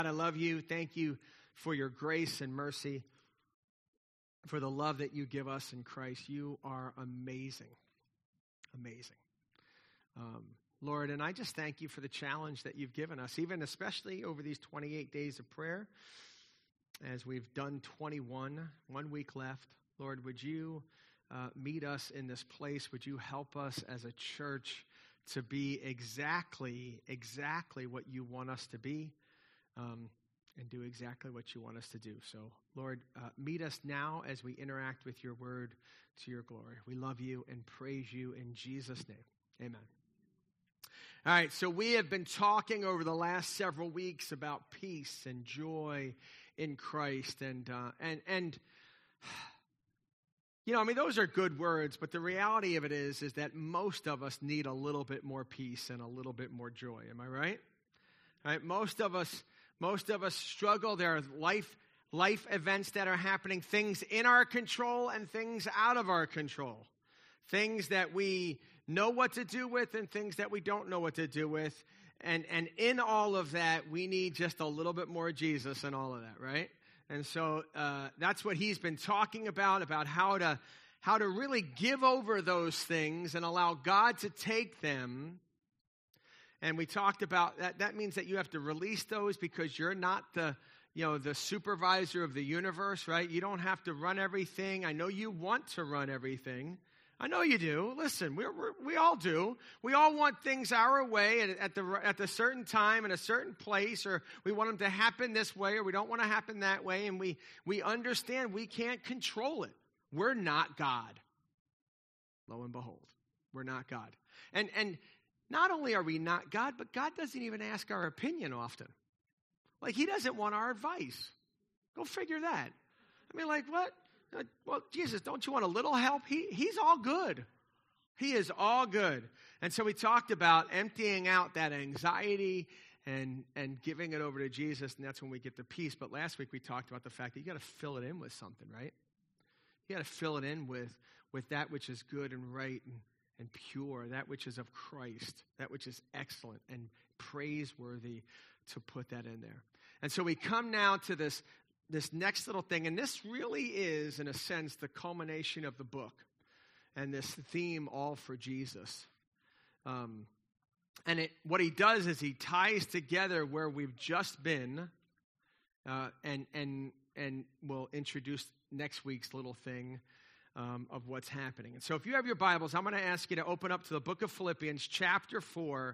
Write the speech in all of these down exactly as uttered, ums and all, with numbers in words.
God, I love you. Thank you for your grace and mercy, for the love that you give us in Christ. You are amazing, amazing. Um, Lord, and I just thank you for the challenge that you've given us, even especially over these twenty-eight days of prayer, as we've done twenty-one, one week left. Lord, would you uh, meet us in this place? Would you help us as a church to be exactly, exactly what you want us to be? Um, and do exactly what you want us to do. So, Lord, uh, meet us now as we interact with your word to your glory. We love you and praise you in Jesus' name. Amen. All right, so we have been talking over the last several weeks about peace and joy in Christ. And, uh, and, and you know, I mean, those are good words, but the reality of it is, is that most of us need a little bit more peace and a little bit more joy. Am I right? All right, most of us... Most of us struggle. There are life, life events that are happening, things in our control and things out of our control. Things that we know what to do with and things that we don't know what to do with. And, and in all of that, we need just a little bit more Jesus in all of that, right? And so uh, that's what he's been talking about, about how to, how to really give over those things and allow God to take them. And we talked about that. That means that you have to release those because you're not the, you know, the supervisor of the universe, right? You don't have to run everything. I know you want to run everything. I know you do. Listen, we're, we're, we all do. We all want things our way at, at the at the certain time in a certain place, or we want them to happen this way, or we don't want to happen that way. And we we understand we can't control it. We're not God. Lo and behold, we're not God. And and. Not only are we not God, but God doesn't even ask our opinion often. Like, he doesn't want our advice. Go figure that. I mean, like, what? Uh, well, Jesus, don't you want a little help? He He's all good. He is all good. And so we talked about emptying out that anxiety and, and giving it over to Jesus, and that's when we get the peace. But last week we talked about the fact that you got to fill it in with something, right? You got to fill it in with, with that which is good and right and and pure, that which is of Christ, that which is excellent and praiseworthy, to put that in there. And so we come now to this, this next little thing, and this really is, in a sense, the culmination of the book and this theme, all for Jesus. Um, and it, what he does is he ties together where we've just been, uh, and and and we'll introduce next week's little thing, Um, of what's happening. And so if you have your Bibles, I'm going to ask you to open up to the book of Philippians chapter four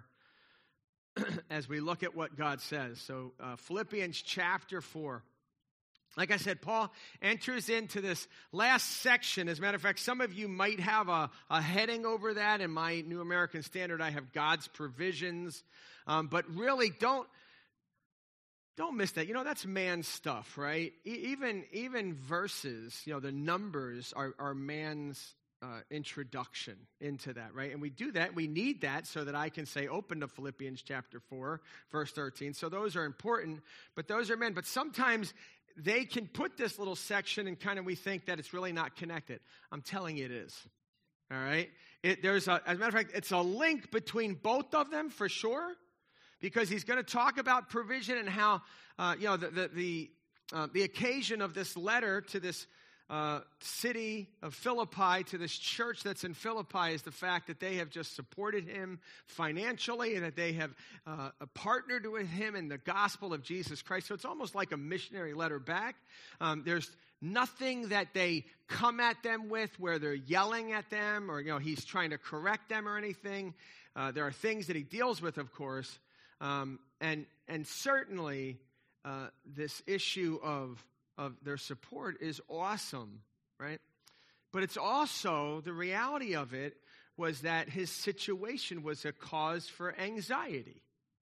as we look at what God says. So uh, Philippians chapter four. Like I said, Paul enters into this last section. As a matter of fact, some of you might have a, a heading over that. In my New American Standard, I have God's provisions. Um, but really, don't Don't miss that. You know, that's man stuff, right? E- even even verses, you know, the numbers are, are man's uh, introduction into that, right? And we do that. We need that so that I can say, open to Philippians chapter four, verse thirteen. So those are important, but those are men. But sometimes they can put this little section and kind of we think that it's really not connected. I'm telling you it is, all right? It, there's a, as a matter of fact, it's a link between both of them for sure. Because he's going to talk about provision and how, uh, you know, the the the, uh, the occasion of this letter to this uh, city of Philippi, to this church that's in Philippi, is the fact that they have just supported him financially and that they have uh, partnered with him in the gospel of Jesus Christ. So it's almost like a missionary letter back. Um, there's nothing that they come at them with where they're yelling at them or, you know, he's trying to correct them or anything. Uh, there are things that he deals with, of course. Um, and and certainly uh, this issue of of their support is awesome, right? But it's also, the reality of it was that his situation was a cause for anxiety.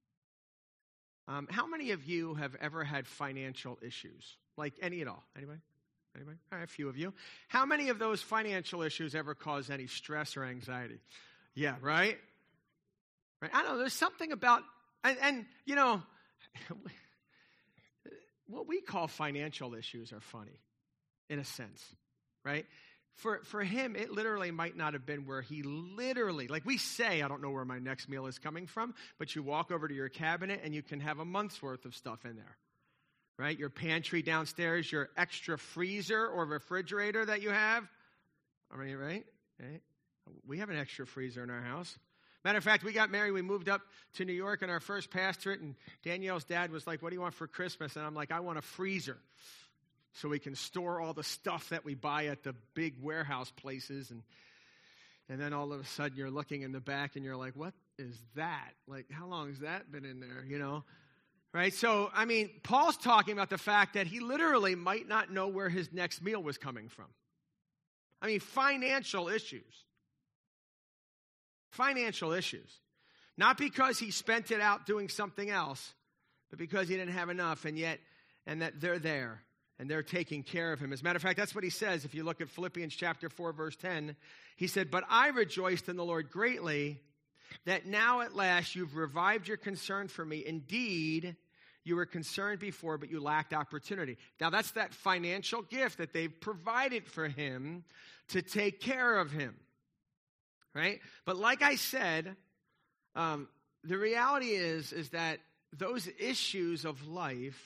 Um, how many of you have ever had financial issues? Like any at all? Anybody? Anybody? All right, a few of you. How many of those financial issues ever cause any stress or anxiety? Yeah, right? Right. I don't know, there's something about And, and, you know, what we call financial issues are funny, in a sense, right? For for him, it literally might not have been where he literally, like we say, I don't know where my next meal is coming from, but you walk over to your cabinet and you can have a month's worth of stuff in there. right? Your pantry downstairs, your extra freezer or refrigerator that you have. I mean, right? right? We have an extra freezer in our house. Matter of fact, we got married. We moved up to New York in our first pastorate, and Danielle's dad was like, what do you want for Christmas? And I'm like, I want a freezer so we can store all the stuff that we buy at the big warehouse places. And and then all of a sudden you're looking in the back and you're like, what is that? Like, how long has that been in there, you know? Right? So, I mean, Paul's talking about the fact that he literally might not know where his next meal was coming from. I mean, financial issues. Financial issues. Not because he spent it out doing something else, but because he didn't have enough, and yet, and that they're there, and they're taking care of him. As a matter of fact, that's what he says. If you look at Philippians chapter four, verse ten, he said, but I rejoiced in the Lord greatly that now at last you've revived your concern for me. Indeed, you were concerned before, but you lacked opportunity. Now, that's that financial gift that they've provided for him to take care of him, right? But like I said, um, the reality is, is that those issues of life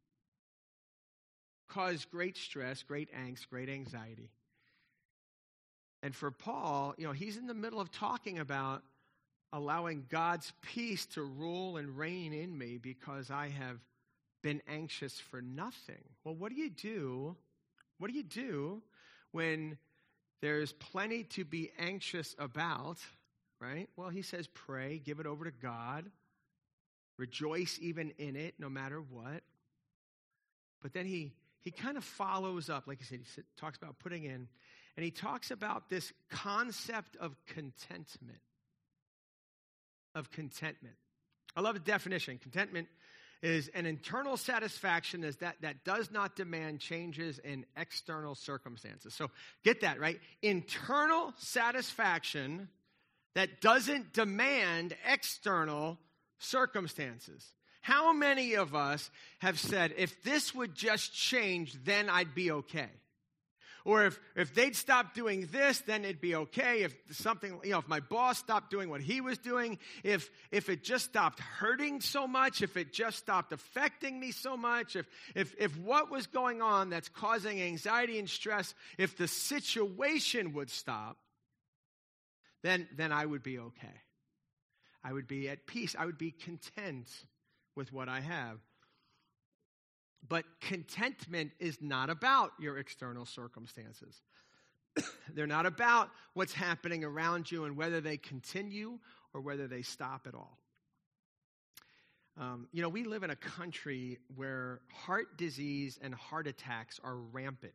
cause great stress, great angst, great anxiety. And for Paul, you know, he's in the middle of talking about allowing God's peace to rule and reign in me because I have been anxious for nothing. Well, what do you do? What do you do when there's plenty to be anxious about, right? Well, he says, pray, give it over to God, rejoice even in it, no matter what. But then he he kind of follows up, like I said, he talks about putting in, and he talks about this concept of contentment. Of contentment. I love the definition. Contentment is an internal satisfaction is that, that does not demand changes in external circumstances. So get that, right? Internal satisfaction that doesn't demand external circumstances. How many of us have said, if this would just change, then I'd be okay? Or if, if they'd stop doing this, then it'd be okay. If something, you know, if my boss stopped doing what he was doing, if if it just stopped hurting so much, if it just stopped affecting me so much, if if if what was going on that's causing anxiety and stress, if the situation would stop, then then I would be okay. I would be at peace. I would be content with what I have. But contentment is not about your external circumstances. They're not about what's happening around you and whether they continue or whether they stop at all. Um, you know, we live in a country where heart disease and heart attacks are rampant.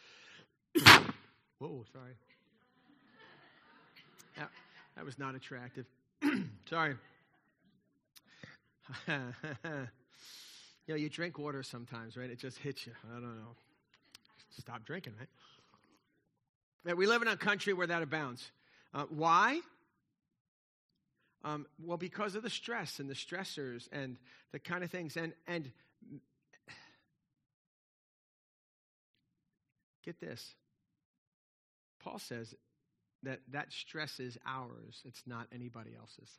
Whoa, sorry. That, that was not attractive. Sorry. You know, you drink water sometimes, right? It just hits you. I don't know. Stop drinking, right? But we live in a country where that abounds. Uh, why? Um, well, because of the stress and the stressors and the kind of things. And, and get this. Paul says that that stress is ours. It's not anybody else's.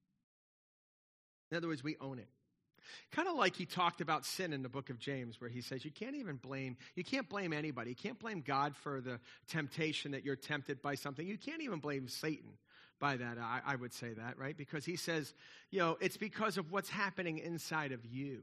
In other words, we own it. Kind of like he talked about sin in the book of James, where he says you can't even blame, you can't blame anybody. You can't blame God for the temptation that you're tempted by something. You can't even blame Satan by that, I, I would say that, right? Because he says, you know, it's because of what's happening inside of you.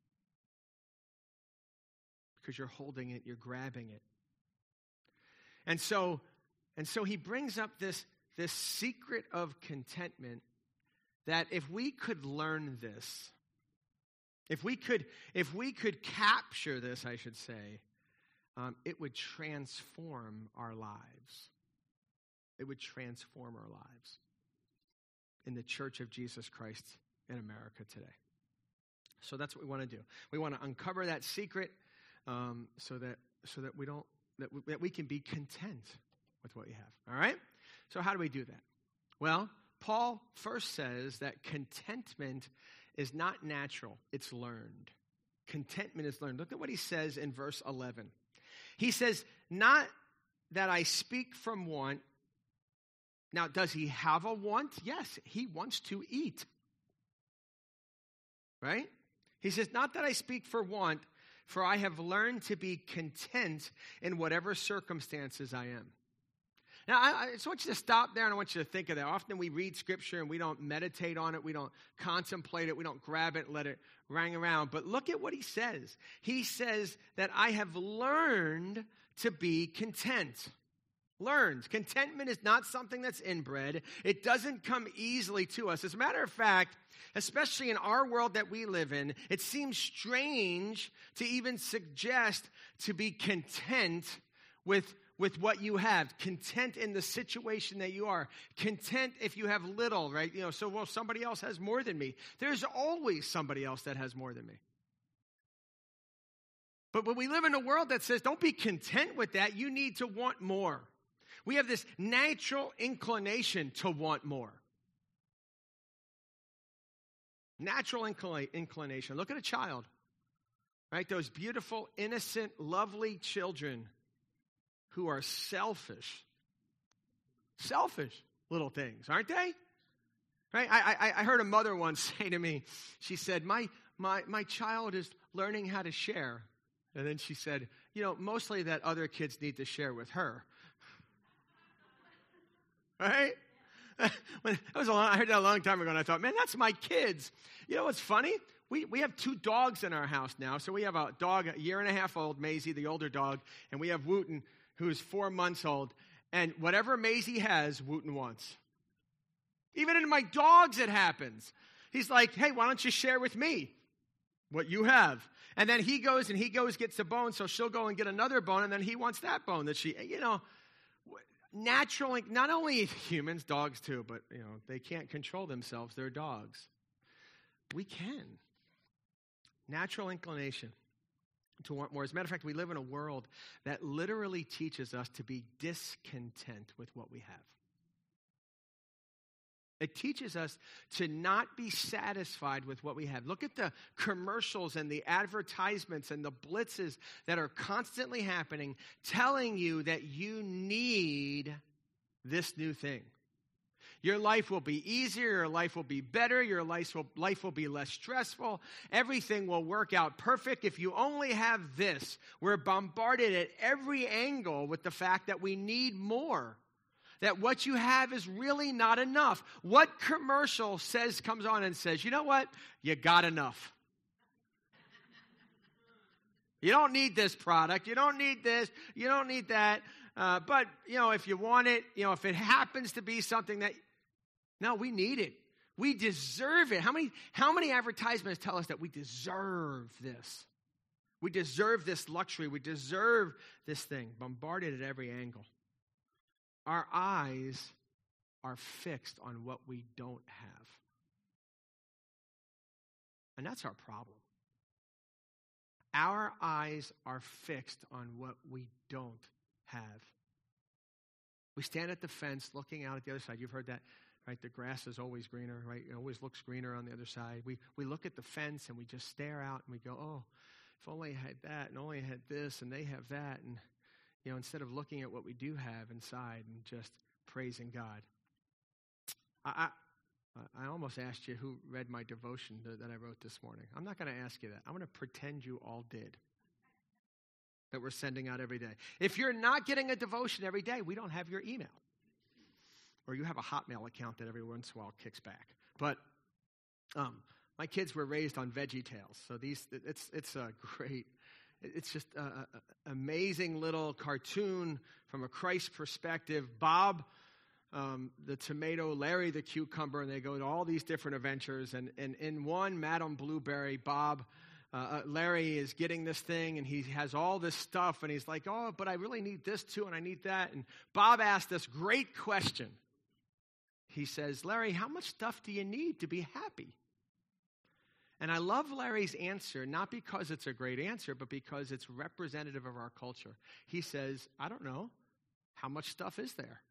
Because you're holding it, you're grabbing it. And so, and so he brings up this, this secret of contentment that if we could learn this, If we could, if we could capture this, I should say, um, it would transform our lives. It would transform our lives in the Church of Jesus Christ in America today. So that's what we want to do. We want to uncover that secret um, so that so that we don't that we, that we can be content with what we have. All right. So how do we do that? Well, Paul first says that contentment is not natural, it's learned. Contentment is learned. Look at what he says in verse eleven. He says, not that I speak from want. Now, does he have a want? Yes, he wants to eat. Right? He says, not that I speak for want, for I have learned to be content in whatever circumstances I am. Now, I, I just want you to stop there and I want you to think of that. Often we read Scripture and we don't meditate on it. We don't contemplate it. We don't grab it and let it ring around. But look at what he says. He says that I have learned to be content. Learned. Contentment is not something that's inbred. It doesn't come easily to us. As a matter of fact, especially in our world that we live in, it seems strange to even suggest to be content with with what you have, content in the situation that you are, content if you have little, right? You know, so, well, somebody else has more than me. There's always somebody else that has more than me. But when we live in a world that says, don't be content with that, you need to want more. We have this natural inclination to want more. Natural incl- inclination. Look at a child, right? Those beautiful, innocent, lovely children who are selfish, selfish little things, aren't they? Right? I, I, I heard a mother once say to me, she said, my, my, my child is learning how to share. And then she said, you know, mostly that other kids need to share with her. Right? When, that was a long, I heard that a long time ago, and I thought, man, that's my kids. You know what's funny? We we have two dogs in our house now. So we have a dog, a year and a half old, Maisie, the older dog, and we have Wooten, who's four months old, and whatever Maisie has, Wooten wants. Even in my dogs, it happens. He's like, hey, why don't you share with me what you have? And then he goes and he goes, gets a bone, so she'll go and get another bone, and then he wants that bone that she, you know, naturally, not only humans, dogs too, but, you know, they can't control themselves. They're dogs. We can. Natural inclination to want more. As a matter of fact, we live in a world that literally teaches us to be discontent with what we have. It teaches us to not be satisfied with what we have. Look at the commercials and the advertisements and the blitzes that are constantly happening, telling you that you need this new thing. Your life will be easier, your life will be better, your life will, life will be less stressful. Everything will work out perfect if you only have this. We're bombarded at every angle with the fact that we need more. That what you have is really not enough. What commercial says, comes on and says, you know what? You got enough. You don't need this product. You don't need this. You don't need that. Uh, but, you know, if you want it, you know, if it happens to be something that, no, we need it. We deserve it. How many, how many advertisements tell us that we deserve this? We deserve this luxury. We deserve this thing. Bombarded at every angle. Our eyes are fixed on what we don't have. And that's our problem. Our eyes are fixed on what we don't have. We stand at the fence looking out at the other side. You've heard that, right? The grass is always greener, right? It always looks greener on the other side. We we look at the fence and we just stare out and we go, oh, if only I had that and only I had this and they have that. And, you know, instead of looking at what we do have inside and just praising God. I I, I almost asked you who read my devotion that, that I wrote this morning. I'm not going to ask you that. I'm going to pretend you all did. That we're sending out every day. If you're not getting a devotion every day, we don't have your email. Or you have a Hotmail account that every once in a while kicks back. But um, my kids were raised on VeggieTales. So these, it's it's a great, it's just an amazing little cartoon from a Christ perspective. Bob, um, the tomato, Larry, the cucumber, and they go to all these different adventures. And, and in one, Madame Blueberry, Bob, Uh, Larry is getting this thing, and he has all this stuff, and he's like, oh, but I really need this too, and I need that. And Bob asked this great question. He says, Larry, how much stuff do you need to be happy? And I love Larry's answer, not because it's a great answer, but because it's representative of our culture. He says, I don't know. How much stuff is there?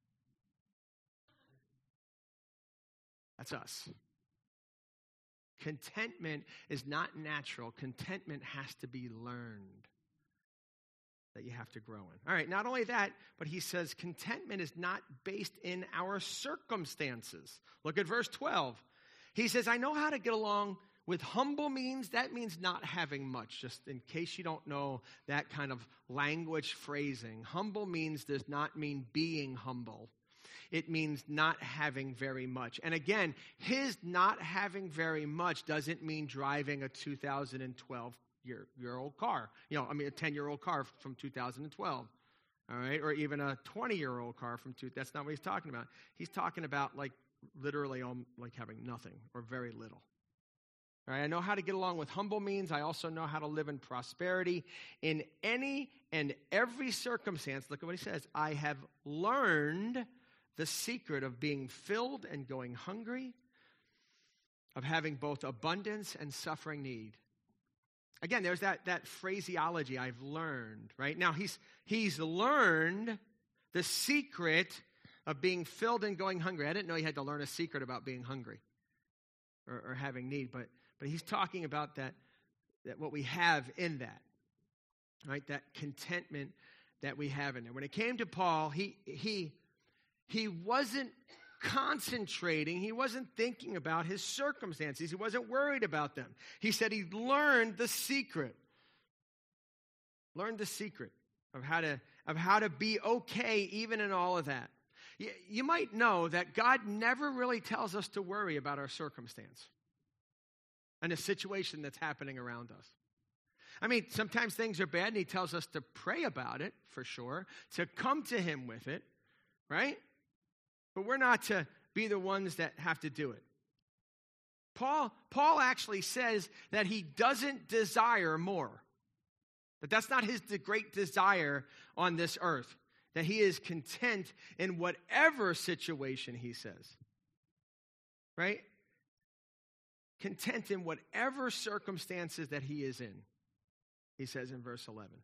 That's us. Contentment is not natural. Contentment has to be learned. That you have to grow in. All right, not only that, but he says contentment is not based in our circumstances. Look at verse twelve. He says, I know how to get along with humble means, that means not having much. Just in case you don't know that kind of language phrasing, humble means does not mean being humble. It means not having very much. And again, his not having very much doesn't mean driving a two thousand twelve year, year old car. You know, I mean a ten-year-old car from two thousand twelve. All right, or even a twenty-year-old car from two. That's not what he's talking about. He's talking about like literally um, like having nothing or very little. All right, I know how to get along with humble means. I also know how to live in prosperity in any and every circumstance. Look at what he says. I have learned the secret of being filled and going hungry, of having both abundance and suffering need. Again, there's that, that phraseology, I've learned, right? Now, he's he's learned the secret of being filled and going hungry. I didn't know he had to learn a secret about being hungry or, or having need, but but he's talking about that, that what we have in that, right? That contentment that we have in there. When it came to Paul, he he he wasn't concentrating, he wasn't thinking about his circumstances. He wasn't worried about them. He said he learned the secret. Learned the secret of how to of how to be okay even in all of that. You, you might know that God never really tells us to worry about our circumstance and the situation that's happening around us. I mean, sometimes things are bad and he tells us to pray about it, for sure, to come to him with it, right? But we're not to be the ones that have to do it. Paul, Paul actually says that he doesn't desire more. That that's not his great desire on this earth. That he is content in whatever situation, he says. Right? Content in whatever circumstances that he is in. He says in verse eleven.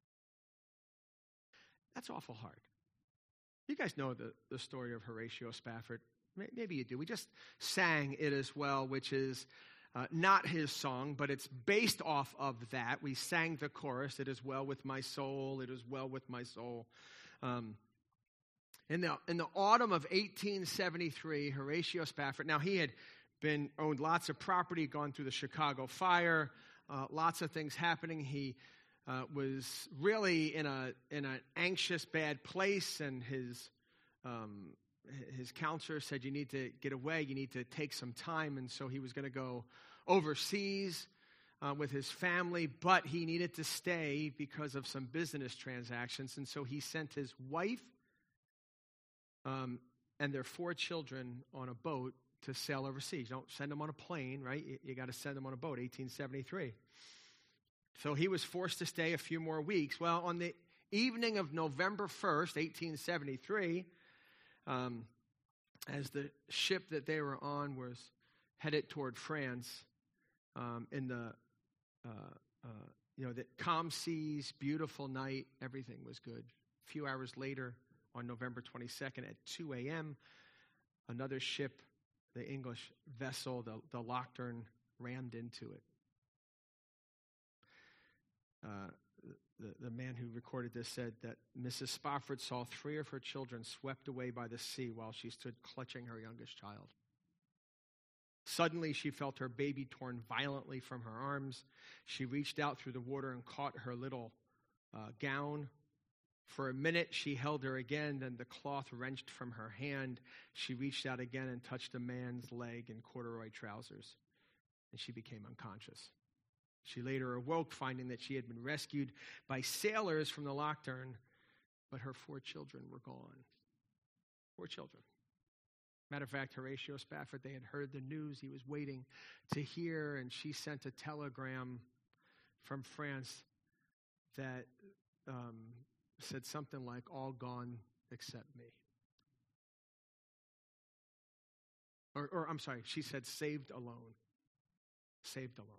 That's awful hard. You guys know the, the story of Horatio Spafford. Maybe you do. We just sang it as well, which is uh, not his song, but it's based off of that. We sang the chorus, "It is well with my soul, it is well with my soul." Um, in the in the autumn of eighteen seventy-three, Horatio Spafford, now he had been owned lots of property, gone through the Chicago fire, uh, lots of things happening. He Uh, was really in a in an anxious, bad place, and his um, his counselor said, "You need to get away. You need to take some time." And so he was going to go overseas uh, with his family, but he needed to stay because of some business transactions. And so he sent his wife um, and their four children on a boat to sail overseas. You don't send them on a plane, right? You, you got to send them on a boat. eighteen seventy-three. So he was forced to stay a few more weeks. Well, on the evening of November first, eighteen seventy-three, um, as the ship that they were on was headed toward France, um, in the uh, uh, you know the calm seas, beautiful night, everything was good. A few hours later, on November twenty-second at two a.m., another ship, the English vessel, the, the Lochern, rammed into it. Uh, the, the man who recorded this said that Missus Spofford saw three of her children swept away by the sea while she stood clutching her youngest child. Suddenly, she felt her baby torn violently from her arms. She reached out through the water and caught her little uh, gown. For a minute, she held her again, then the cloth wrenched from her hand. She reached out again and touched a man's leg in corduroy trousers, and she became unconscious. She later awoke, finding that she had been rescued by sailors from the Lochern, but her four children were gone. Four children. Matter of fact, Horatio Spafford, they had heard the news. He was waiting to hear, and she sent a telegram from France that um, said something like, "All gone except me." Or, or I'm sorry, she said, "Saved alone." Saved alone.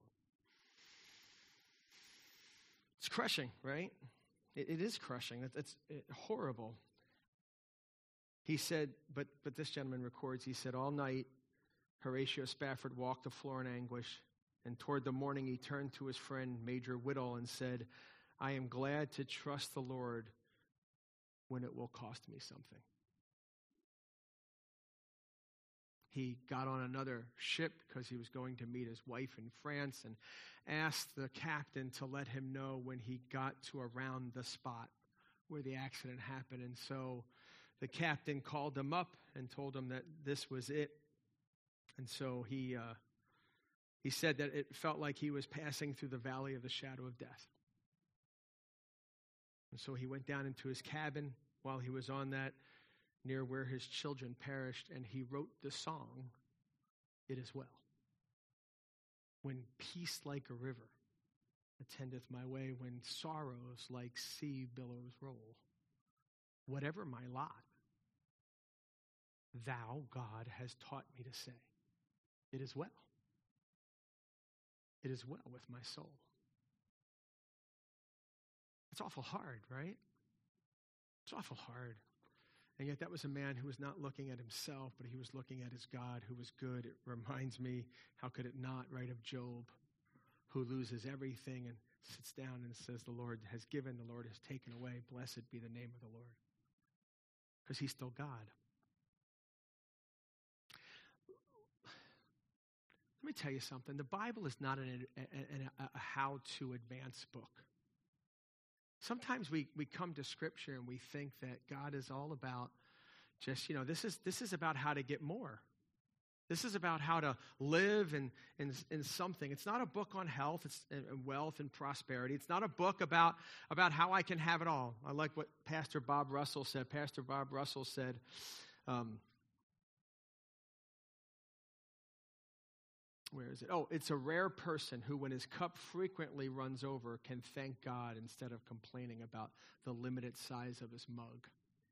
It's crushing, right? It, it is crushing. It, it's it, horrible. He said, but but this gentleman records, he said, all night, Horatio Spafford walked the floor in anguish, and toward the morning he turned to his friend, Major Whittle, and said, "I am glad to trust the Lord when it will cost me something." he got on another ship because he was going to meet his wife in France and asked the captain to let him know when he got to around the spot where the accident happened. And so the captain called him up and told him that this was it. And so he uh, he said that it felt like he was passing through the valley of the shadow of death. And so he went down into his cabin while he was on that, near where his children perished, and he wrote the song, "It Is Well." When peace like a river attendeth my way, when sorrows like sea billows roll, whatever my lot, thou, God, has taught me to say, it is well. It is well with my soul. It's awful hard, right? It's awful hard. And yet that was a man who was not looking at himself, but he was looking at his God who was good. It reminds me, how could it not, right, of Job, who loses everything and sits down and says, the Lord has given, the Lord has taken away. Blessed be the name of the Lord. Because he's still God. Let me tell you something. The Bible is not an, an, a, a how-to advance book. Sometimes we, we come to Scripture and we think that God is all about just, you know, this is this is about how to get more. This is about how to live in, in, in something. It's not a book on health it's, and wealth and prosperity. It's not a book about, about how I can have it all. I like what Pastor Bob Russell said. Pastor Bob Russell said, um, where is it? Oh, it's a rare person who, when his cup frequently runs over, can thank God instead of complaining about the limited size of his mug.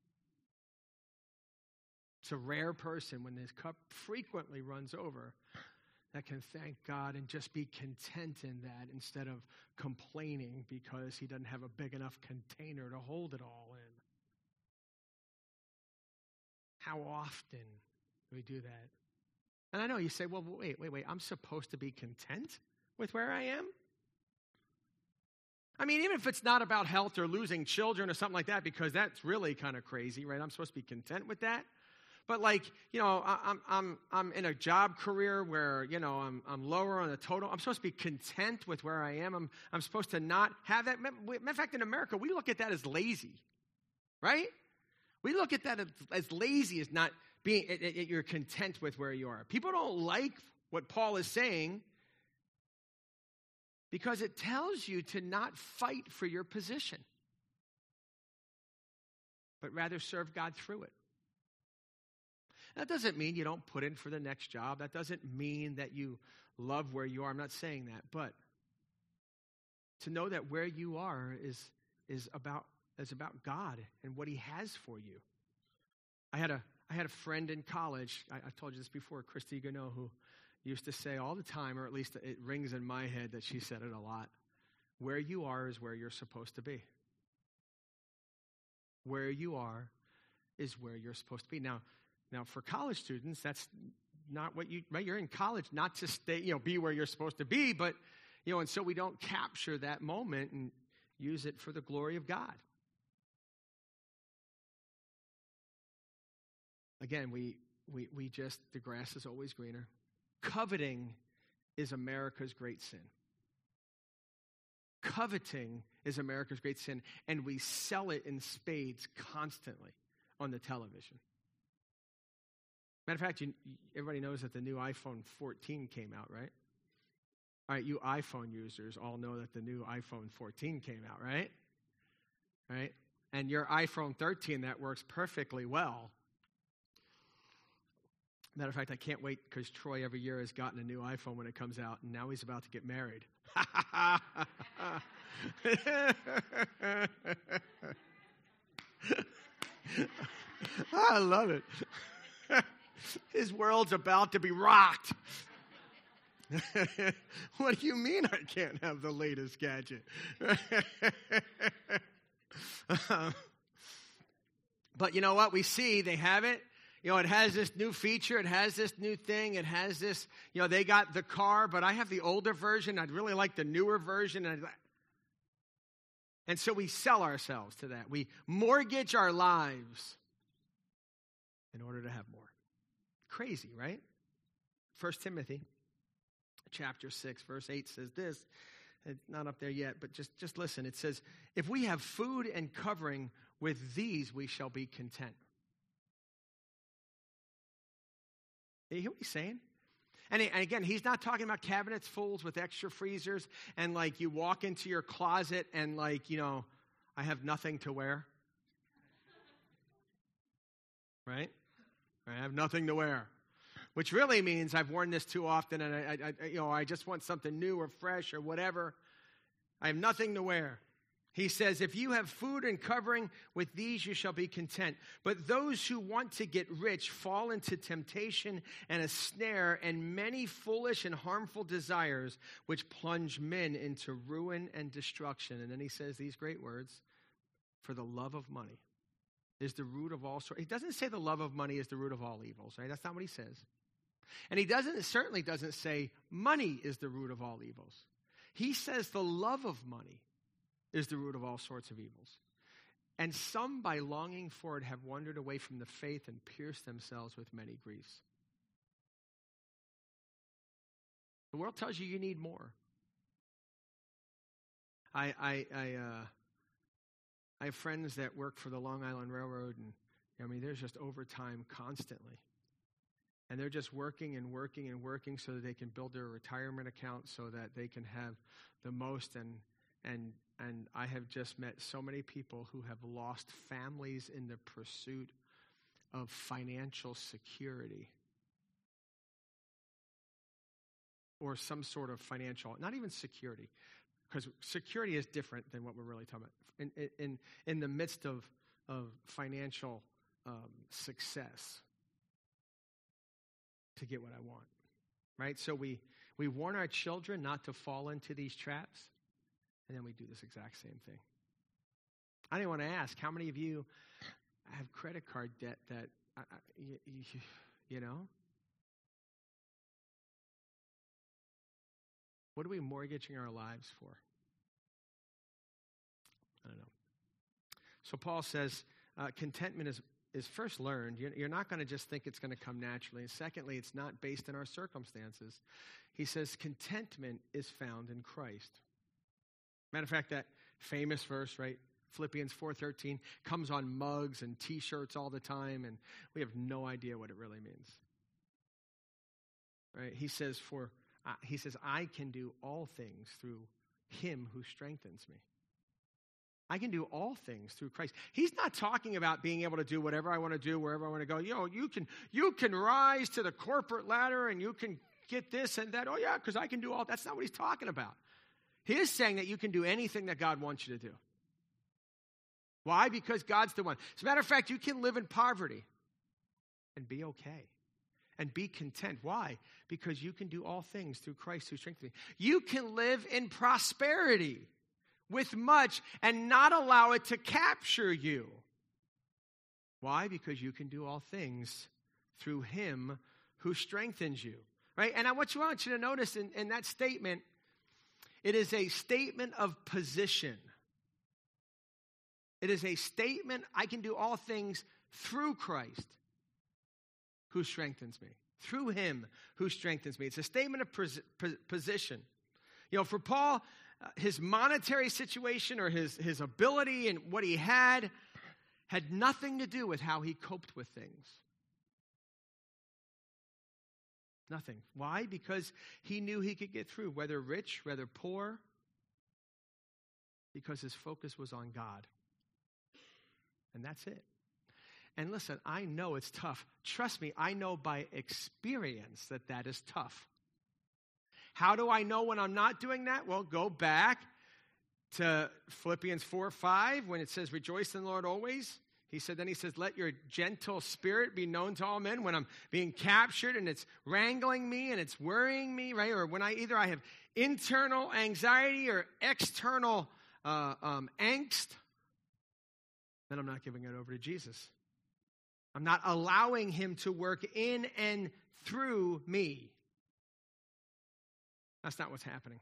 It's a rare person when his cup frequently runs over that can thank God and just be content in that instead of complaining because he doesn't have a big enough container to hold it all in. How often do we do that? And I know you say, well, wait, wait, wait, I'm supposed to be content with where I am? I mean, even if it's not about health or losing children or something like that, because that's really kind of crazy, right? I'm supposed to be content with that. But like, you know, I, I'm I'm I'm in a job career where, you know, I'm I'm lower on the total. I'm supposed to be content with where I am. I'm I'm supposed to not have that. Matter of fact, in America, we look at that as lazy, right? We look at that as, as lazy as not being, it, it, you're content with where you are. People don't like what Paul is saying because it tells you to not fight for your position, but rather serve God through it. That doesn't mean you don't put in for the next job. That doesn't mean that you love where you are. I'm not saying that, but to know that where you are is, is about is about God and what he has for you. I had a I had a friend in college, I, I told you this before, Christy Gano, who used to say all the time, or at least it rings in my head that she said it a lot, where you are is where you're supposed to be. Where you are is where you're supposed to be. Now, now for college students, that's not what you, right? You're in college not to stay, you know, be where you're supposed to be, but, you know, and so we don't capture that moment and use it for the glory of God. Again, we, we we just, the grass is always greener. Coveting is America's great sin. Coveting is America's great sin, and we sell it in spades constantly on the television. Matter of fact, you, everybody knows that the new iPhone fourteen came out, right? All right, you iPhone users all know that the new iPhone fourteen came out, right? Right? And your iPhone thirteen, that works perfectly well. Matter of fact, I can't wait because Troy every year has gotten a new iPhone when it comes out, and now he's about to get married. I love it. His world's about to be rocked. What do you mean I can't have the latest gadget? But you know what? We see they have it. You know, it has this new feature. It has this new thing. It has this, you know, they got the car, but I have the older version. I'd really like the newer version. And so we sell ourselves to that. We mortgage our lives in order to have more. Crazy, right? First Timothy chapter six, verse eight says this. It's not up there yet, but just, just listen. It says, if we have food and covering, with these we shall be content. You hear what he's saying? And, he, and again, he's not talking about cabinets full with extra freezers and like you walk into your closet and like, you know, I have nothing to wear. Right? I have nothing to wear. Which really means I've worn this too often and I, I, you know, I just want something new or fresh or whatever. I have nothing to wear. He says, if you have food and covering, with these you shall be content. But those who want to get rich fall into temptation and a snare and many foolish and harmful desires, which plunge men into ruin and destruction. And then he says these great words, for the love of money is the root of all sorts. He doesn't say the love of money is the root of all evils, right? That's not what he says. And he doesn't certainly doesn't say money is the root of all evils. He says the love of money is the root of all sorts of evils. And some, by longing for it, have wandered away from the faith and pierced themselves with many griefs. The world tells you you need more. I I I, uh, I have friends that work for the Long Island Railroad, and I mean, there's just overtime constantly. And they're just working and working and working so that they can build their retirement account so that they can have the most. And and and I have just met so many people who have lost families in the pursuit of financial security or some sort of financial, not even security, because security is different than what we're really talking about. In in in the midst of of financial um, success. To get what I want, right? So we, we warn our children not to fall into these traps, and then we do this exact same thing. I didn't want to ask, how many of you have credit card debt that, uh, you, you, you know? What are we mortgaging our lives for? I don't know. So Paul says, uh, contentment is is first learned. You're, you're not going to just think it's going to come naturally. And secondly, it's not based on our circumstances. He says contentment is found in Christ. Matter of fact, that famous verse, right, Philippians four thirteen, comes on mugs and T-shirts all the time, and we have no idea what it really means. Right? He says, "For uh, he says, I can do all things through him who strengthens me." I can do all things through Christ. He's not talking about being able to do whatever I want to do, wherever I want to go. You know, you can you can rise to the corporate ladder and you can get this and that. Oh, yeah, because I can do all. That's not what he's talking about. He is saying that you can do anything that God wants you to do. Why? Because God's the one. As a matter of fact, you can live in poverty and be okay and be content. Why? Because you can do all things through Christ who strengthens you. You can live in prosperity with much and not allow it to capture you. Why? Because you can do all things through him who strengthens you. Right? And I want you, I want you to notice in, in that statement, it is a statement of position. It is a statement, I can do all things through Christ who strengthens me. Through him who strengthens me. It's a statement of pos- position. You know, for Paul, uh, his monetary situation or his, his ability and what he had had nothing to do with how he coped with things. Nothing. Why? Because he knew he could get through, whether rich, whether poor, because his focus was on God. And that's it. And listen, I know it's tough. Trust me, I know by experience that that is tough. How do I know when I'm not doing that? Well, go back to Philippians four five when it says, rejoice in the Lord always. He said, then he says, let your gentle spirit be known to all men. When I'm being captured and it's wrangling me and it's worrying me, right? Or when I either I have internal anxiety or external uh, um, angst, then I'm not giving it over to Jesus. I'm not allowing him to work in and through me. That's not what's happening.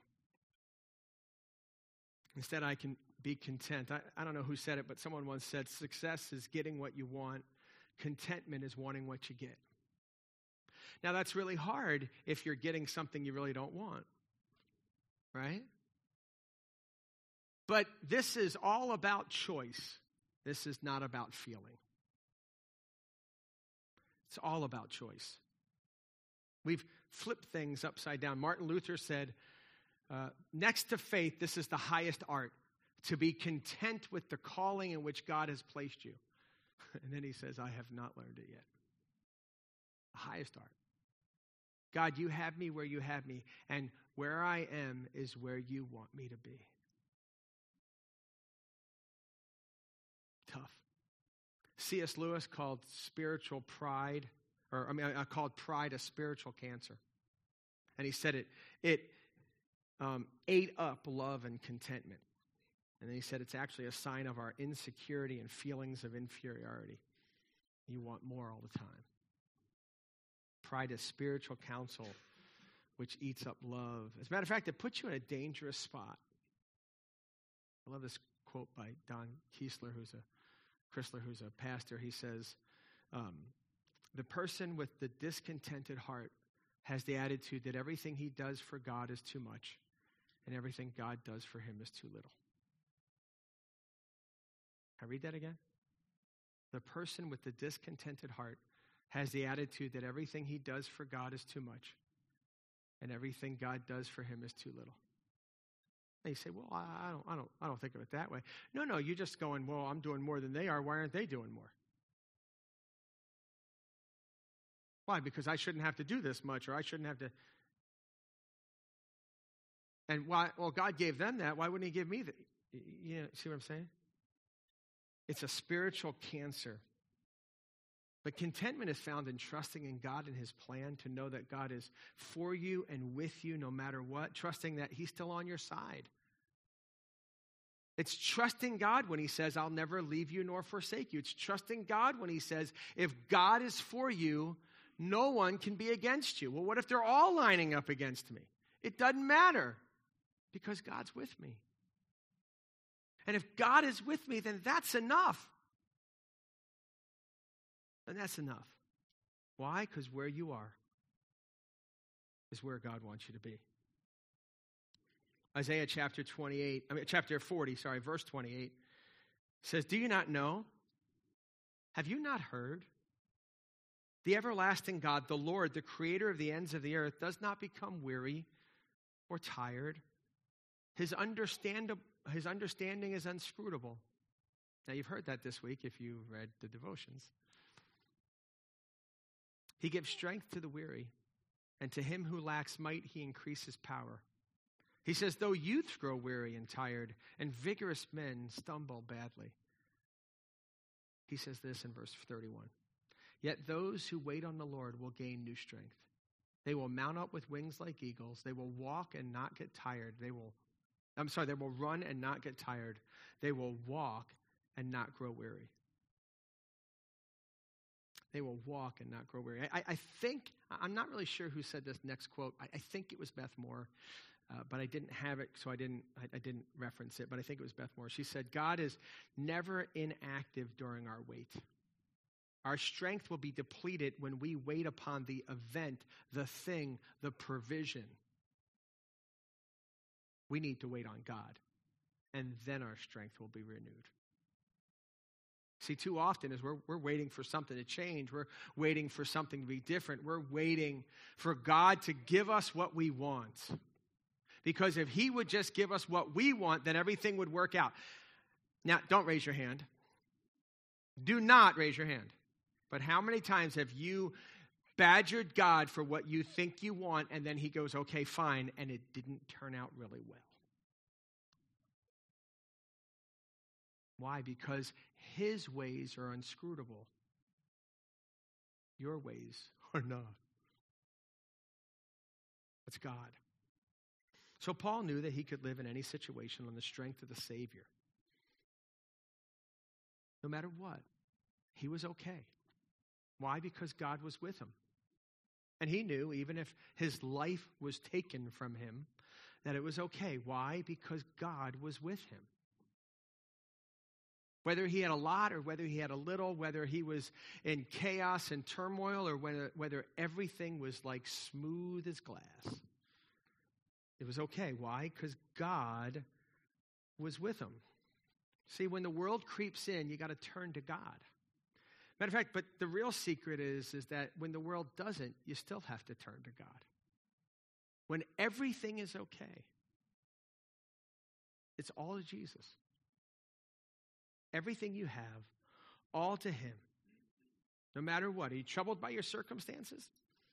Instead, I can be content. I, I don't know who said it, but someone once said, success is getting what you want. Contentment is wanting what you get. Now, that's really hard if you're getting something you really don't want, right? But this is all about choice. This is not about feeling. It's all about choice. We've flipped things upside down. Martin Luther said, uh, next to faith, this is the highest art, to be content with the calling in which God has placed you. And then he says, I have not learned it yet. The highest art. God, you have me where you have me, and where I am is where you want me to be. Tough. C S Lewis called spiritual pride, or I mean, I called pride a spiritual cancer. And he said it, it um, ate up love and contentment. And then he said it's actually a sign of our insecurity and feelings of inferiority. You want more all the time. Pride is spiritual counsel, which eats up love. As a matter of fact, it puts you in a dangerous spot. I love this quote by Don Kiesler, who's a Chrysler, who's a pastor. He says, um, the person with the discontented heart has the attitude that everything he does for God is too much, and everything God does for him is too little. Can I read that again? The person with the discontented heart has the attitude that everything he does for God is too much, and everything God does for him is too little. And you say, well, I don't, I don't, I don't think of it that way. No, no, you're just going, well, I'm doing more than they are. Why aren't they doing more? Why? Because I shouldn't have to do this much, or I shouldn't have to. And why? Well, God gave them that. Why wouldn't he give me that? You know, see what I'm saying? It's a spiritual cancer. But contentment is found in trusting in God and his plan, to know that God is for you and with you no matter what, trusting that he's still on your side. It's trusting God when he says, I'll never leave you nor forsake you. It's trusting God when he says, if God is for you, no one can be against you. Well, what if they're all lining up against me? It doesn't matter, because God's with me. And if God is with me, then that's enough. And that's enough. Why? Because where you are is where God wants you to be. Isaiah chapter twenty-eight, I mean chapter forty, sorry, verse twenty-eight says, do you not know? Have you not heard? The everlasting God, the Lord, the creator of the ends of the earth, does not become weary or tired. His understand, his understanding is inscrutable. Now, you've heard that this week if you read the devotions. He gives strength to the weary, and to him who lacks might he increases power. He says, though youths grow weary and tired, and vigorous men stumble badly. He says this in verse thirty-one. Yet those who wait on the Lord will gain new strength. They will mount up with wings like eagles. They will walk and not get tired. They will, I'm sorry, they will run and not get tired. They will walk and not grow weary. They will walk and not grow weary. I, I think, I'm not really sure who said this next quote. I, I think it was Beth Moore, uh, but I didn't have it, so I didn't, I, I didn't reference it, but I think it was Beth Moore. She said, God is never inactive during our wait. Our strength will be depleted when we wait upon the event, the thing, the provision. We need to wait on God, and then our strength will be renewed. See, too often as we're, we're waiting for something to change, we're waiting for something to be different, we're waiting for God to give us what we want. Because if he would just give us what we want, then everything would work out. Now, don't raise your hand. Do not raise your hand. But how many times have you badgered God for what you think you want, and then he goes, okay, fine, and it didn't turn out really well? Why? Because his ways are inscrutable. Your ways are not. It's God. So Paul knew that he could live in any situation on the strength of the Savior. No matter what, he was okay. Why? Because God was with him. And he knew, even if his life was taken from him, that it was okay. Why? Because God was with him. Whether he had a lot or whether he had a little, whether he was in chaos and turmoil or whether, whether everything was like smooth as glass. It was okay. Why? Because God was with him. See, when the world creeps in, you got to turn to God. Matter of fact, but the real secret is, is that when the world doesn't, you still have to turn to God. When everything is okay, it's all to Jesus. Everything you have, all to him. No matter what. Are you troubled by your circumstances?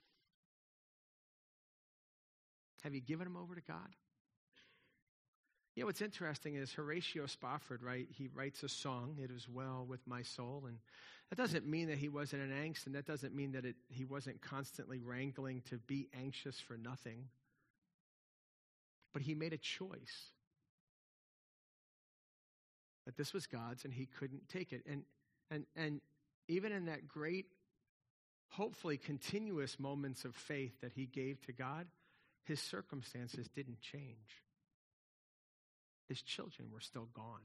Have you given them over to God? You know, what's interesting is Horatio Spafford, right? He writes a song, "It Is Well With My Soul." And that doesn't mean that he wasn't in angst, and that doesn't mean that it, he wasn't constantly wrangling to be anxious for nothing. But he made a choice that this was God's and he couldn't take it. And and and even in that great, hopefully continuous moments of faith that he gave to God, his circumstances didn't change. His children were still gone.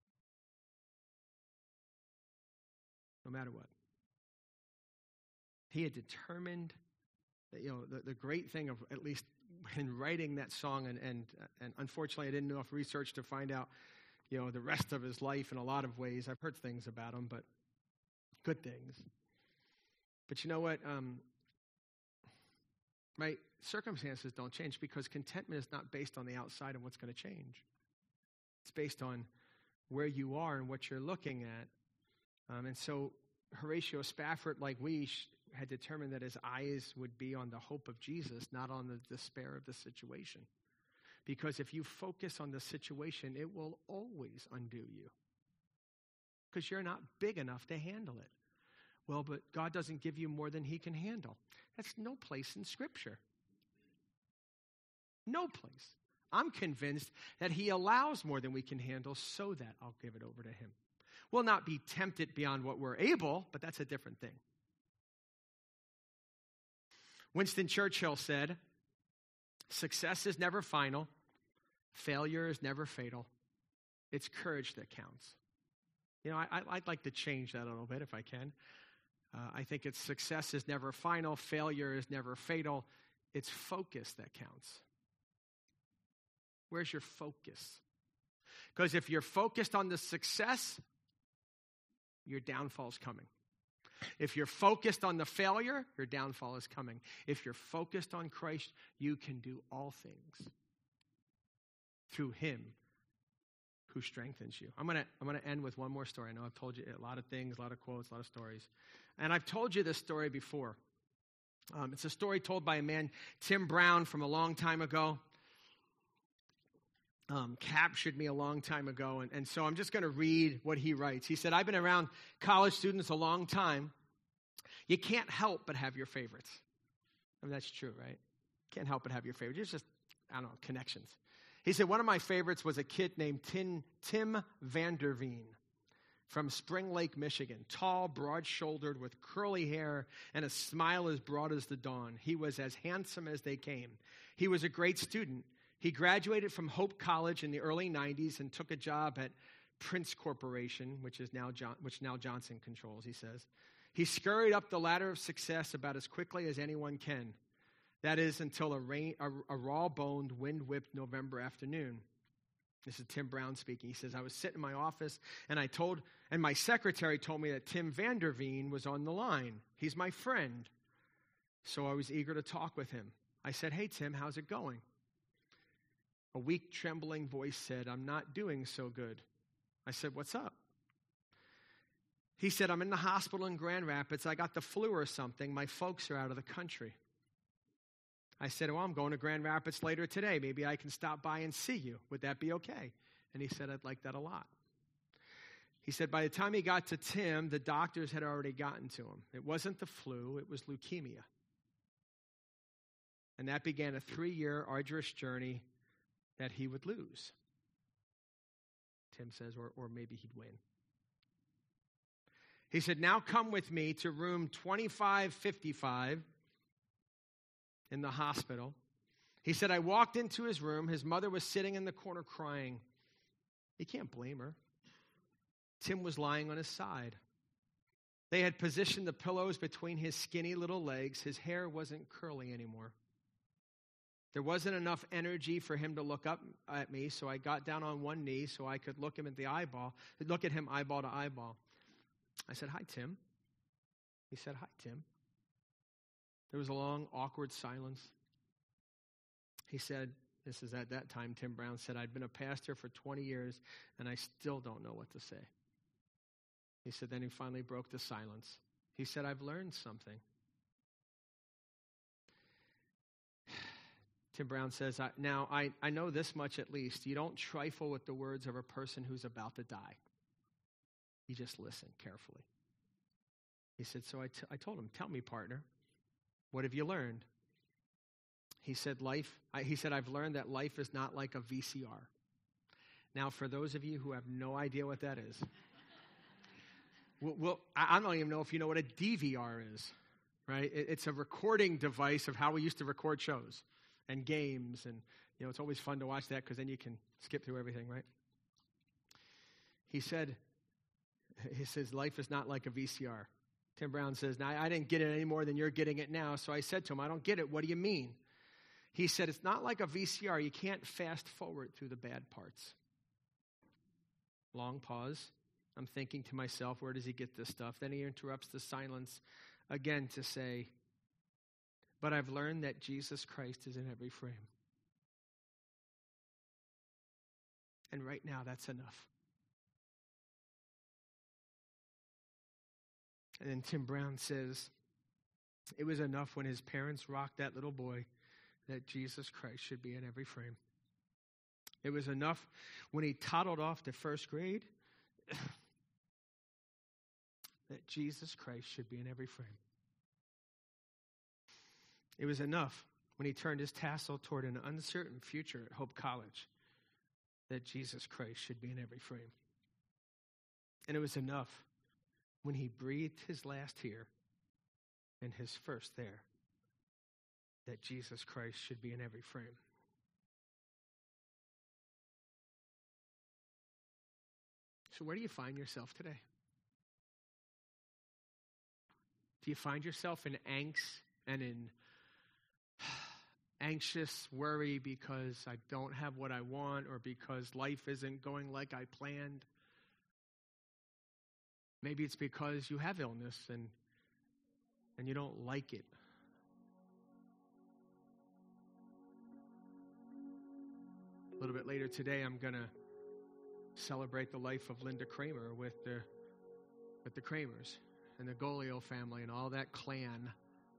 No matter what. He had determined that, you know, the, the great thing of, at least in writing that song, and, and, and unfortunately I didn't do enough research to find out, you know, the rest of his life in a lot of ways. I've heard things about him, but good things. But you know what? Um, right? Circumstances don't change because contentment is not based on the outside and what's going to change. It's based on where you are and what you're looking at. Um, and so Horatio Spafford, like we, sh- had determined that his eyes would be on the hope of Jesus, not on the despair of the situation. Because if you focus on the situation, it will always undo you. Because you're not big enough to handle it. Well, but God doesn't give you more than he can handle. That's no place in Scripture. No place. I'm convinced that he allows more than we can handle so that I'll give it over to him. We'll not be tempted beyond what we're able, but that's a different thing. Winston Churchill said, "Success is never final. Failure is never fatal. It's courage that counts." You know, I, I'd like to change that a little bit if I can. Uh, I think it's success is never final. Failure is never fatal. It's focus that counts. Where's your focus? Because if you're focused on the success, your downfall is coming. If you're focused on the failure, your downfall is coming. If you're focused on Christ, you can do all things through him who strengthens you. I'm going to I'm going to end with one more story. I know I've told you a lot of things, a lot of quotes, a lot of stories. And I've told you this story before. Um, it's a story told by a man, Tim Brown, from a long time ago. Um, captured me a long time ago. And, and so I'm just going to read what he writes. He said, "I've been around college students a long time. You can't help but have your favorites." I mean, that's true, right? Can't help but have your favorites. It's just, I don't know, connections. He said, "One of my favorites was a kid named Tim, Tim Vanderveen from Spring Lake, Michigan. Tall, broad-shouldered, with curly hair and a smile as broad as the dawn. He was as handsome as they came. He was a great student. He graduated from Hope College in the early nineties and took a job at Prince Corporation, which is now John, which now Johnson controls," he says. "He scurried up the ladder of success about as quickly as anyone can. That is until a, rain, a, a raw-boned, wind-whipped November afternoon." This is Tim Brown speaking. He says, "I was sitting in my office, and I told, and my secretary told me that Tim Vanderveen was on the line. He's my friend. So I was eager to talk with him. I said, 'Hey, Tim, how's it going?' A weak, trembling voice said, 'I'm not doing so good.' I said, 'What's up?' He said, 'I'm in the hospital in Grand Rapids. I got the flu or something. My folks are out of the country.' I said, 'Well, I'm going to Grand Rapids later today. Maybe I can stop by and see you. Would that be okay?' And he said, 'I'd like that a lot.' He said, by the time he got to Tim, the doctors had already gotten to him. It wasn't the flu, it was leukemia. And that began a three-year arduous journey that he would lose. Tim says, or, or maybe he'd win. He said, 'Now come with me to room twenty-five fifty-five in the hospital.' He said, I walked into his room. His mother was sitting in the corner crying. You can't blame her. Tim was lying on his side. They had positioned the pillows between his skinny little legs. His hair wasn't curly anymore. There wasn't enough energy for him to look up at me, so I got down on one knee so I could look him at the eyeball, look at him eyeball to eyeball. I said, "Hi, Tim." He said, "Hi, Tim." There was a long, awkward silence. He said, this is at that time, Tim Brown said, "I'd been a pastor for twenty years, and I still don't know what to say." He said, then he finally broke the silence. He said, "I've learned something." Tim Brown says, I, now, I, I know this much at least. You don't trifle with the words of a person who's about to die. You just listen carefully. He said, so I, t- I told him, "Tell me, partner, what have you learned?" He said, "Life." I, he said, "I've learned that life is not like a V C R." Now, for those of you who have no idea what that is, we'll, we'll, I, I don't even know if you know what a D V R is, right? It, it's a recording device of how we used to record shows and games, and you know, it's always fun to watch that because then you can skip through everything, right? He said, he says, life is not like a V C R. Tim Brown says, now, I didn't get it any more than you're getting it now, so I said to him, "I don't get it. What do you mean?" He said, "It's not like a V C R. You can't fast forward through the bad parts." Long pause. I'm thinking to myself, where does he get this stuff? Then he interrupts the silence again to say, "But I've learned that Jesus Christ is in every frame." And right now, that's enough. And then Tim Brown says, it was enough when his parents rocked that little boy that Jesus Christ should be in every frame. It was enough when he toddled off to first grade that Jesus Christ should be in every frame. It was enough when he turned his tassel toward an uncertain future at Hope College that Jesus Christ should be in every frame. And it was enough when he breathed his last here and his first there that Jesus Christ should be in every frame. So where do you find yourself today? Do you find yourself in angst and in anxious worry because I don't have what I want or because life isn't going like I planned? Maybe it's because you have illness and and you don't like it. A little bit later today, I'm going to celebrate the life of Linda Kramer with the with the Kramers and the Golio family and all that clan.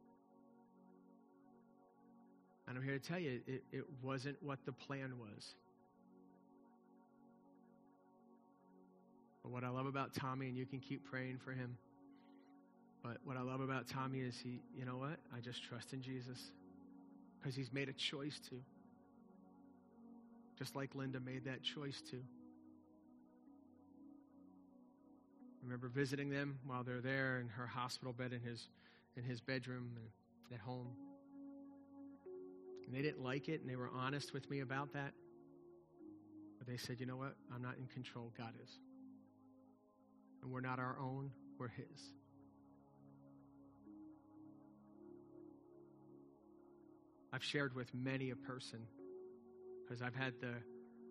And I'm here to tell you, it, it wasn't what the plan was. But what I love about Tommy, and you can keep praying for him, but what I love about Tommy is he, you know what? I just trust in Jesus because he's made a choice to. Just like Linda made that choice to. I remember visiting them while they're there in her hospital bed in his in his bedroom and at home. And they didn't like it, and they were honest with me about that. But they said, you know what? I'm not in control. God is. And we're not our own. We're his. I've shared with many a person because I've had the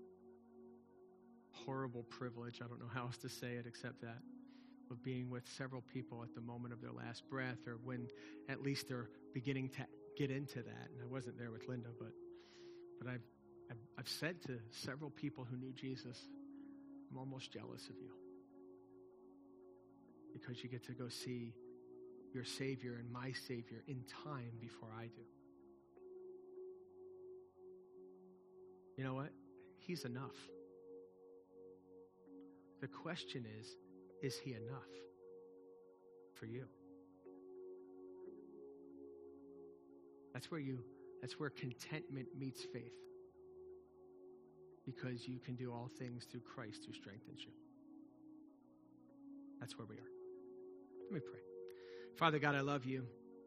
horrible privilege, I don't know how else to say it except that, of being with several people at the moment of their last breath or when at least they're beginning to get into that. And I wasn't there with Linda, but but I've, I've, I've said to several people who knew Jesus, I'm almost jealous of you because you get to go see your Savior and my Savior in time before I do. You know what? He's enough. The question is, is he enough for you? That's where you, that's where contentment meets faith. Because you can do all things through Christ who strengthens you. That's where we are. Let me pray. Father God, I love you.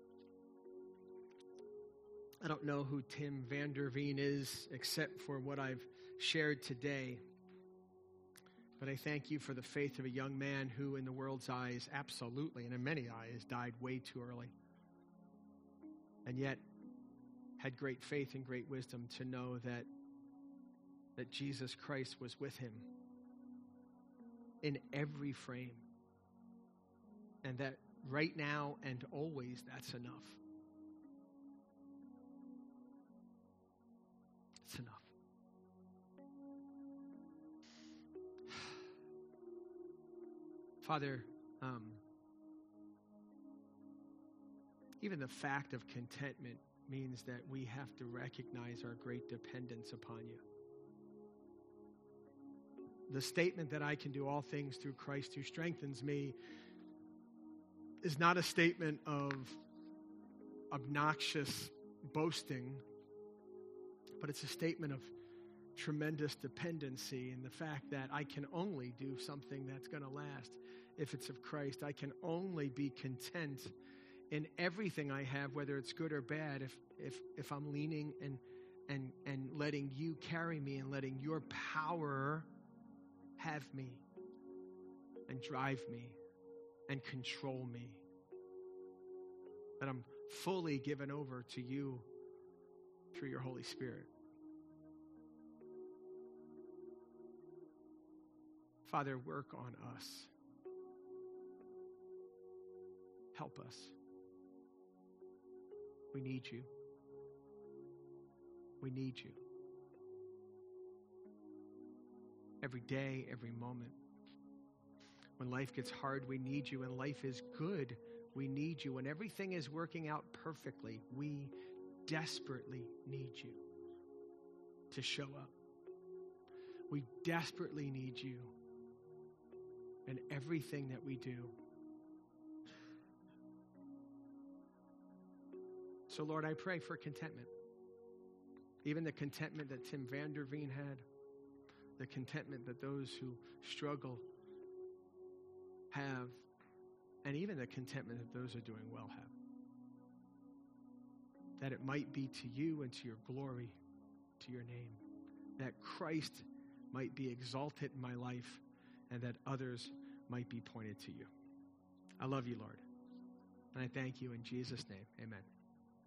I don't know who Tim Vanderveen is except for what I've shared today. But I thank you for the faith of a young man who, in the world's eyes, absolutely, and in many eyes, died way too early. And yet had great faith and great wisdom to know that, that Jesus Christ was with him in every frame. And that right now and always, that's enough. It's enough. Father, um, even the fact of contentment means that we have to recognize our great dependence upon you. The statement that I can do all things through Christ who strengthens me is not a statement of obnoxious boasting, but it's a statement of tremendous dependency in the fact that I can only do something that's going to last if it's of Christ. I can only be content in everything I have, whether it's good or bad, if if if I'm leaning and and and letting you carry me and letting your power have me and drive me and control me. That I'm fully given over to you through your Holy Spirit. Father, work on us. Help us. We need you. We need you. Every day, every moment. When life gets hard, we need you. When life is good, we need you. When everything is working out perfectly, we desperately need you to show up. We desperately need you in everything that we do. So, Lord, I pray for contentment. Even the contentment that Tim Vanderveen had, the contentment that those who struggle have, and even the contentment that those who are doing well have. That it might be to you and to your glory, to your name. That Christ might be exalted in my life, and that others might be pointed to you. I love you, Lord. And I thank you in Jesus' name. Amen.